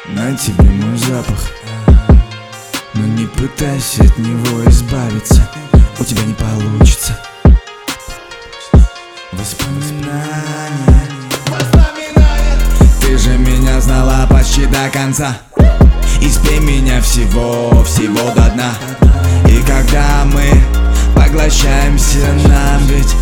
На тебе мой запах, но не пытайся от него избавиться, у тебя не получится. Воспоминания. Ты же меня знала почти до конца, испей меня всего до дна. И когда мы поглощаемся, нам ведь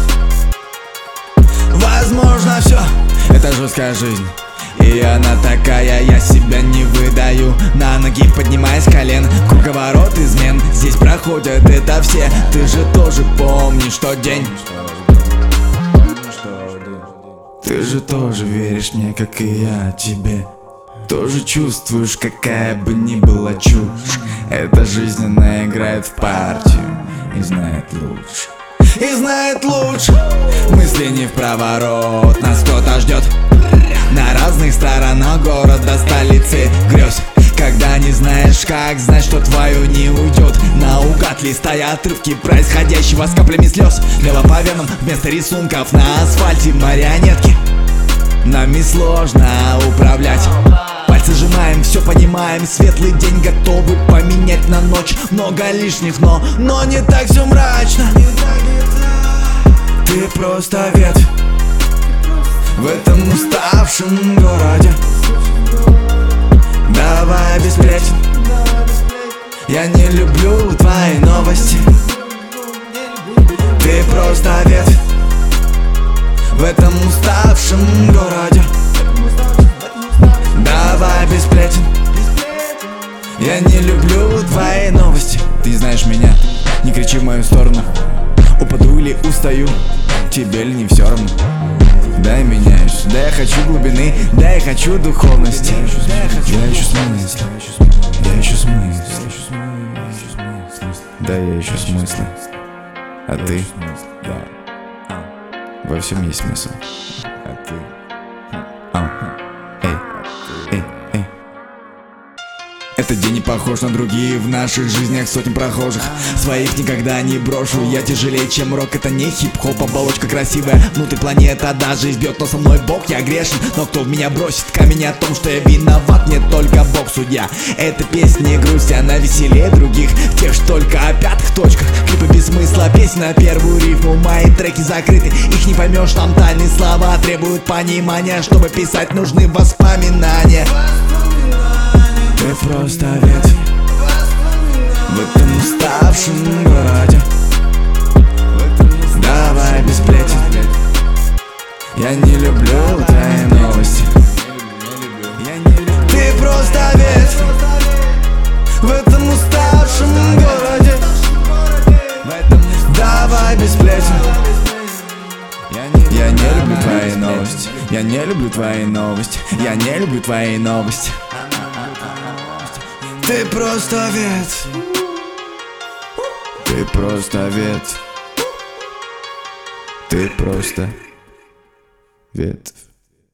возможно все. Это жесткая жизнь, и она такая, я себя не выдаю. На ноги поднимаясь с колен, круговорот измен. Здесь проходят это все, ты же тоже помнишь тот день. Ты же тоже веришь мне, как и я тебе. Тоже чувствуешь, какая бы ни была чушь. Эта жизнь, она играет в партию и знает лучше. И знает лучше. Мысли не в проворот, нас кто-то ждет на разных сторонах города, столицы грез. Когда не знаешь как, знать, что твою не уйдет. Наугад листая отрывки происходящего с каплями слез. Мело по венам вместо рисунков на асфальте марионетки. Нами сложно управлять. Пальцы сжимаем, все понимаем. Светлый день готовы поменять на ночь. Много лишних, но не так все мрачно. Ты просто ветвь в этом уставшем городе. Давай без сплетен. Я не люблю твои новости. Ты просто ветвь в этом уставшем городе. Давай без сплетен. Я не люблю твои новости. Ты не знаешь меня, не кричи в мою сторону. Упаду или устаю, тебе ли не все равно? Да я меняюсь, да я хочу глубины, да я хочу духовности. Я ищу смысл, я ищу смысл. Да я ищу смысла. А ты? Во всем есть смысл. А ты? Эй. Этот день не похож на другие, в наших жизнях сотен прохожих. Своих никогда не брошу, я тяжелее, чем рок. Это не хип-хоп, оболочка красивая, внутри планета даже избьет, но со мной Бог, я грешен. Но кто в меня бросит камень о том, что я виноват, мне только Бог судья. Эта песня не грусть, она веселее других, тех, что только о пятых точках. Клипы без смысла, песни на первую рифму, мои треки закрыты, их не поймешь, там тайные слова требуют понимания. Чтобы писать, нужны воспоминания. Ты просто ветвь в этом уставшем городе. Давай без сплетен. Я не люблю твои новости. Ты просто ветвь в этом уставшем городе. Давай без сплетен. Я не люблю твои новости. Я не люблю твои новости. Я не люблю твои новости. Ты просто ветвь. Ты просто ветвь. Ты просто ветвь.